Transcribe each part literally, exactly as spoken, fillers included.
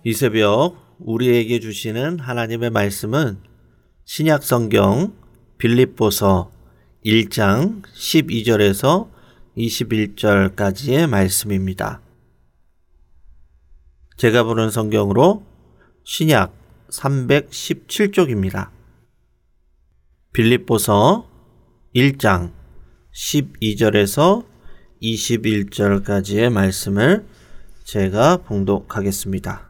이 새벽 우리에게 주시는 하나님의 말씀은 신약성경 빌립보서 일 장 십이 절에서 이십일 절까지의 말씀입니다. 제가 보는 성경으로 신약 삼백십칠 쪽입니다. 빌립보서 일 장 십이 절에서 이십일 절까지의 말씀을 제가 봉독하겠습니다.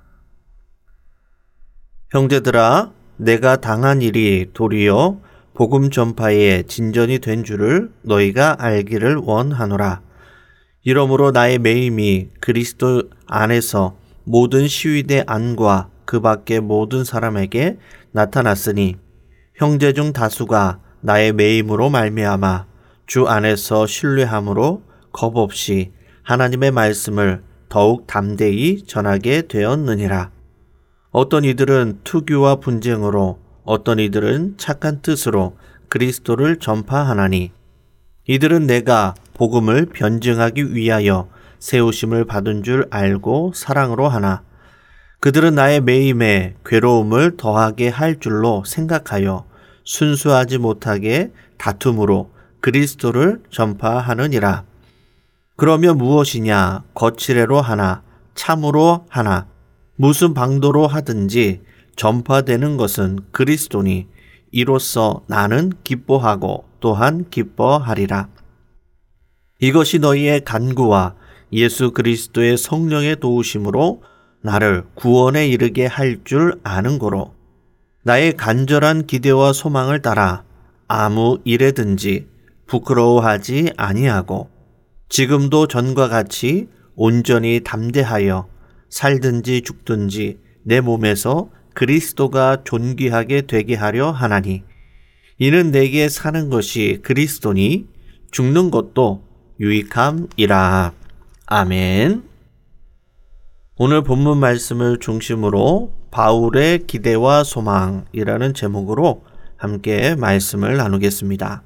형제들아, 내가 당한 일이 도리어 복음 전파의 진전이 된 줄을 너희가 알기를 원하노라. 이러므로 나의 매임이 그리스도 안에서 모든 시위대 안과 그 밖의 모든 사람에게 나타났으니 형제 중 다수가 나의 매임으로 말미암아 주 안에서 신뢰함으로 겁없이 하나님의 말씀을 더욱 담대히 전하게 되었느니라. 어떤 이들은 투교와 분쟁으로, 어떤 이들은 착한 뜻으로 그리스도를 전파하나니, 이들은 내가 복음을 변증하기 위하여 세우심을 받은 줄 알고 사랑으로 하나, 그들은 나의 매임에 괴로움을 더하게 할 줄로 생각하여 순수하지 못하게 다툼으로 그리스도를 전파하느니라. 그러면 무엇이냐? 거칠애로 하나, 참으로 하나, 무슨 방도로 하든지 전파되는 것은 그리스도니 이로써 나는 기뻐하고 또한 기뻐하리라. 이것이 너희의 간구와 예수 그리스도의 성령의 도우심으로 나를 구원에 이르게 할 줄 아는 고로 나의 간절한 기대와 소망을 따라 아무 일에든지 부끄러워하지 아니하고 지금도 전과 같이 온전히 담대하여 살든지 죽든지 내 몸에서 그리스도가 존귀하게 되게 하려 하나니, 이는 내게 사는 것이 그리스도니 죽는 것도 유익함이라. 아멘. 오늘 본문 말씀을 중심으로 바울의 기대와 소망이라는 제목으로 함께 말씀을 나누겠습니다.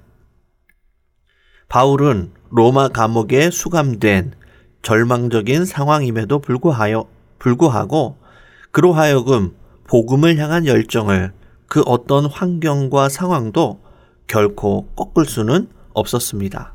바울은 로마 감옥에 수감된 절망적인 상황임에도 불구하여, 불구하고 그로 하여금 복음을 향한 열정을 그 어떤 환경과 상황도 결코 꺾을 수는 없었습니다.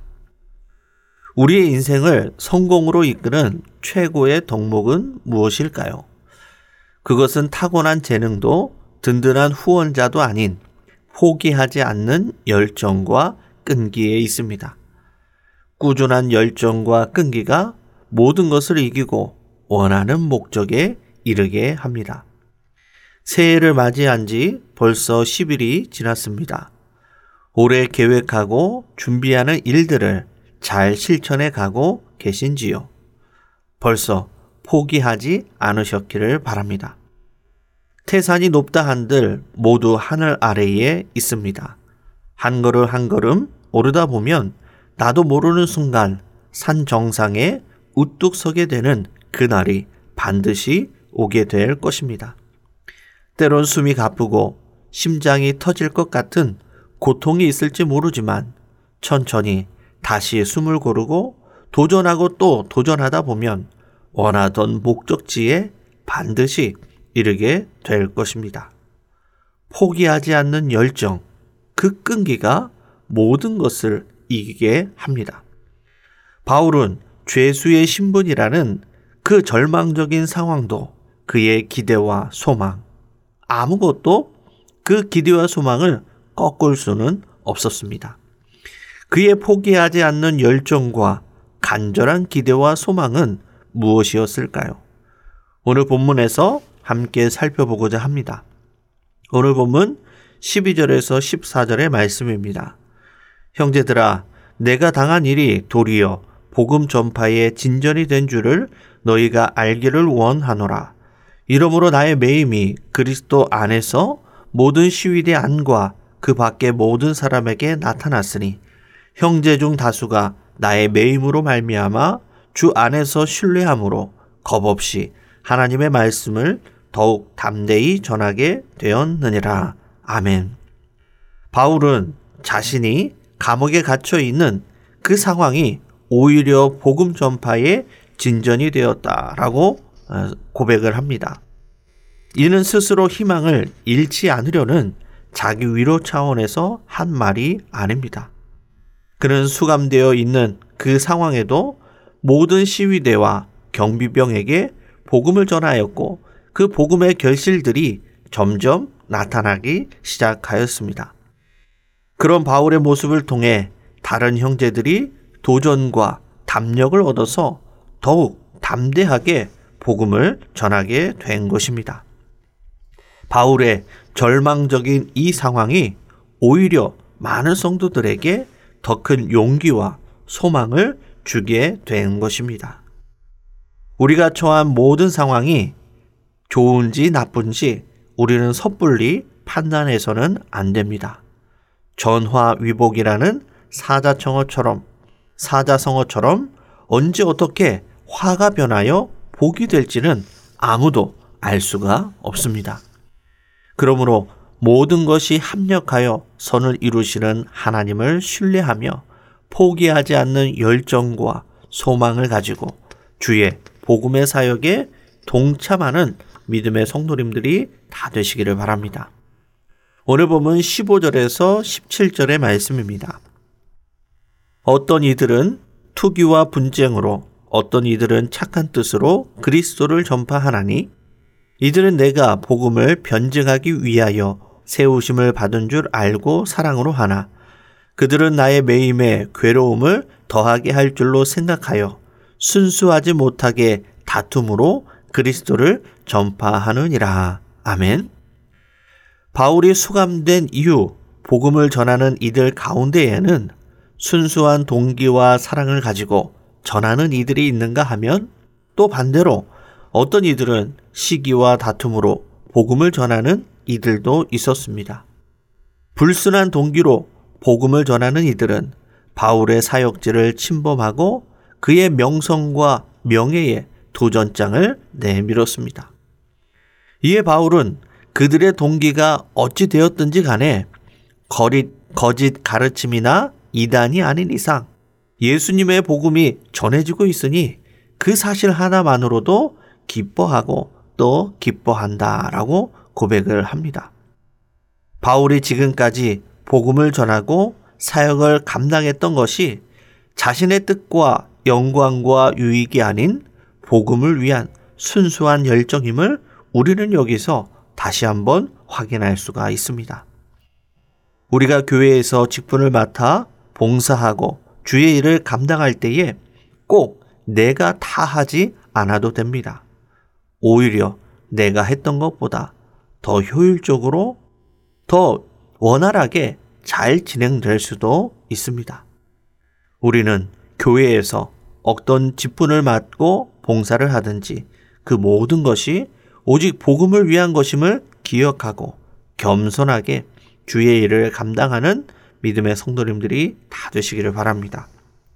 우리의 인생을 성공으로 이끄는 최고의 덕목은 무엇일까요? 그것은 타고난 재능도 든든한 후원자도 아닌 포기하지 않는 열정과 끈기에 있습니다. 꾸준한 열정과 끈기가 모든 것을 이기고 원하는 목적에 이르게 합니다. 새해를 맞이한 지 벌써 십 일이 지났습니다. 올해 계획하고 준비하는 일들을 잘 실천해 가고 계신지요? 벌써 포기하지 않으셨기를 바랍니다. 태산이 높다 한들 모두 하늘 아래에 있습니다. 한 걸음 한 걸음 오르다 보면 나도 모르는 순간 산 정상에 우뚝 서게 되는 그날이 반드시 오게 될 것입니다. 때론 숨이 가쁘고 심장이 터질 것 같은 고통이 있을지 모르지만 천천히 다시 숨을 고르고 도전하고 또 도전하다 보면 원하던 목적지에 반드시 이르게 될 것입니다. 포기하지 않는 열정, 그 끈기가 모든 것을 이기게 합니다. 바울은 죄수의 신분이라는 그 절망적인 상황도 그의 기대와 소망, 아무것도 그 기대와 소망을 꺾을 수는 없었습니다. 그의 포기하지 않는 열정과 간절한 기대와 소망은 무엇이었을까요? 오늘 본문에서 함께 살펴보고자 합니다. 오늘 본문 십이 절에서 십사 절의 말씀입니다. 형제들아, 내가 당한 일이 도리어 복음 전파의 진전이 된 줄을 너희가 알기를 원하노라. 이러므로 나의 매임이 그리스도 안에서 모든 시위대 안과 그 밖의 모든 사람에게 나타났으니 형제 중 다수가 나의 매임으로 말미암아 주 안에서 신뢰함으로 겁없이 하나님의 말씀을 더욱 담대히 전하게 되었느니라. 아멘. 바울은 자신이 감옥에 갇혀 있는 그 상황이 오히려 복음 전파의 진전이 되었다라고 고백을 합니다. 이는 스스로 희망을 잃지 않으려는 자기 위로 차원에서 한 말이 아닙니다. 그는 수감되어 있는 그 상황에도 모든 시위대와 경비병에게 복음을 전하였고 그 복음의 결실들이 점점 나타나기 시작하였습니다. 그런 바울의 모습을 통해 다른 형제들이 도전과 담력을 얻어서 더욱 담대하게 복음을 전하게 된 것입니다. 바울의 절망적인 이 상황이 오히려 많은 성도들에게 더 큰 용기와 소망을 주게 된 것입니다. 우리가 처한 모든 상황이 좋은지 나쁜지 우리는 섣불리 판단해서는 안 됩니다. 전화위복이라는 사자성어처럼 사자성어처럼 언제 어떻게 화가 변하여 복이 될지는 아무도 알 수가 없습니다. 그러므로 모든 것이 합력하여 선을 이루시는 하나님을 신뢰하며 포기하지 않는 열정과 소망을 가지고 주의 복음의 사역에 동참하는 믿음의 성도님들이 다 되시기를 바랍니다. 오늘 본문 십오 절에서 십칠 절의 말씀입니다. 어떤 이들은 투기와 분쟁으로 어떤 이들은 착한 뜻으로 그리스도를 전파하나니 이들은 내가 복음을 변증하기 위하여 세우심을 받은 줄 알고 사랑으로 하나 그들은 나의 매임에 괴로움을 더하게 할 줄로 생각하여 순수하지 못하게 다툼으로 그리스도를 전파하느니라. 아멘. 바울이 수감된 이후 복음을 전하는 이들 가운데에는 순수한 동기와 사랑을 가지고 전하는 이들이 있는가 하면 또 반대로 어떤 이들은 시기와 다툼으로 복음을 전하는 이들도 있었습니다. 불순한 동기로 복음을 전하는 이들은 바울의 사역지를 침범하고 그의 명성과 명예에 도전장을 내밀었습니다. 이에 바울은 그들의 동기가 어찌 되었든지 간에 거짓, 거짓 가르침이나 이단이 아닌 이상 예수님의 복음이 전해지고 있으니 그 사실 하나만으로도 기뻐하고 또 기뻐한다라고 고백을 합니다. 바울이 지금까지 복음을 전하고 사역을 감당했던 것이 자신의 뜻과 영광과 유익이 아닌 복음을 위한 순수한 열정임을 우리는 여기서 다시 한번 확인할 수가 있습니다. 우리가 교회에서 직분을 맡아 봉사하고 주의 일을 감당할 때에 꼭 내가 다 하지 않아도 됩니다. 오히려 내가 했던 것보다 더 효율적으로 더 원활하게 잘 진행될 수도 있습니다. 우리는 교회에서 어떤 직분을 맡고 봉사를 하든지 그 모든 것이 오직 복음을 위한 것임을 기억하고 겸손하게 주의 일을 감당하는 믿음의 성도님들이 다 되시기를 바랍니다.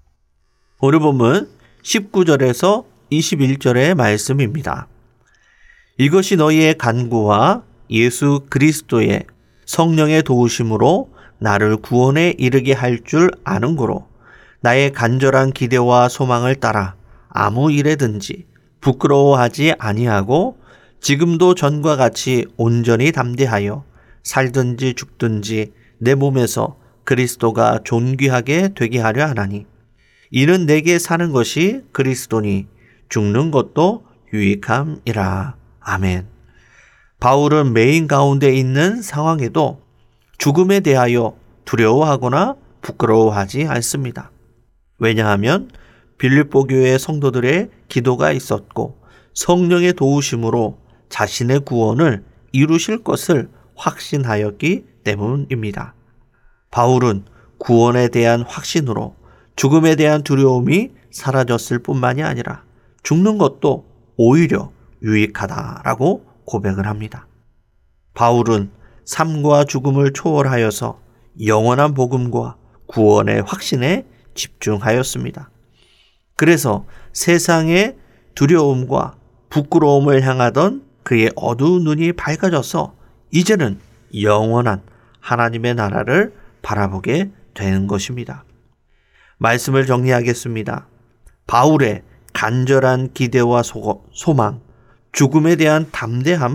오늘 본문 십구 절에서 이십일 절의 말씀입니다. 이것이 너희의 간구와 예수 그리스도의 성령의 도우심으로 나를 구원에 이르게 할 줄 아는 고로 나의 간절한 기대와 소망을 따라 아무 일에든지 부끄러워하지 아니하고 지금도 전과 같이 온전히 담대하여 살든지 죽든지 내 몸에서 그리스도가 존귀하게 되게 하려 하나니 이는 내게 사는 것이 그리스도니 죽는 것도 유익함이라. 아멘. 바울은 매인 가운데 있는 상황에도 죽음에 대하여 두려워하거나 부끄러워하지 않습니다. 왜냐하면 빌립보 교회 성도들의 기도가 있었고 성령의 도우심으로 자신의 구원을 이루실 것을 확신하였기 때문입니다. 바울은 구원에 대한 확신으로 죽음에 대한 두려움이 사라졌을 뿐만이 아니라 죽는 것도 오히려 유익하다라고 고백을 합니다. 바울은 삶과 죽음을 초월하여서 영원한 복음과 구원의 확신에 집중하였습니다. 그래서 세상의 두려움과 부끄러움을 향하던 그의 어두운 눈이 밝아져서 이제는 영원한 하나님의 나라를 바라보게 되는 것입니다. 말씀을 정리하겠습니다. 바울의 간절한 기대와 소망, 죽음에 대한 담대함은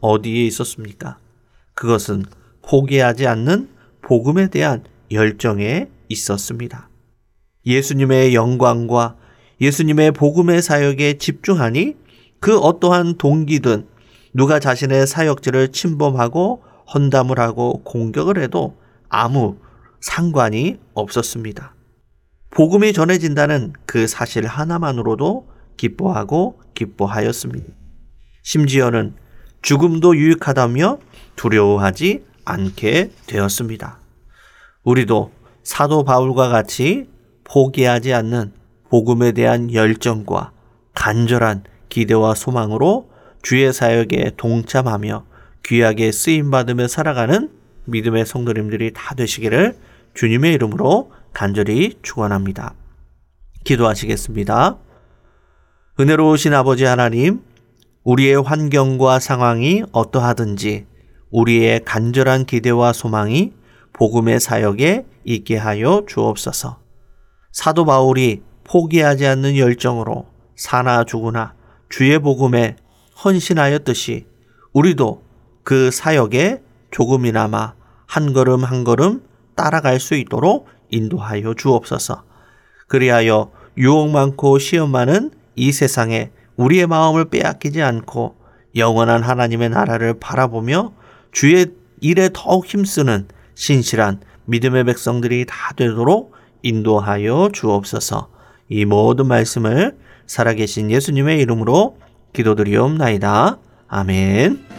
어디에 있었습니까? 그것은 포기하지 않는 복음에 대한 열정에 있었습니다. 예수님의 영광과 예수님의 복음의 사역에 집중하니 그 어떠한 동기든 누가 자신의 사역지를 침범하고 헌담을 하고 공격을 해도 아무 상관이 없었습니다. 복음이 전해진다는 그 사실 하나만으로도 기뻐하고 기뻐하였습니다. 심지어는 죽음도 유익하다며 두려워하지 않게 되었습니다. 우리도 사도 바울과 같이 포기하지 않는 복음에 대한 열정과 간절한 기대와 소망으로 주의 사역에 동참하며 귀하게 쓰임받으며 살아가는 믿음의 성도님들이 다 되시기를 주님의 이름으로 간절히 축원합니다. 기도하시겠습니다. 은혜로우신 아버지 하나님, 우리의 환경과 상황이 어떠하든지 우리의 간절한 기대와 소망이 복음의 사역에 있게 하여 주옵소서. 사도 바울이 포기하지 않는 열정으로 사나 죽으나 주의 복음에 헌신하였듯이 우리도 그 사역에 조금이나마 한 걸음 한 걸음 따라갈 수 있도록 인도하여 주옵소서. 그리하여 유혹 많고 시험 많은 이 세상에 우리의 마음을 빼앗기지 않고 영원한 하나님의 나라를 바라보며 주의 일에 더욱 힘쓰는 신실한 믿음의 백성들이 다 되도록 인도하여 주옵소서. 이 모든 말씀을 살아계신 예수님의 이름으로 기도드리옵나이다. 아멘.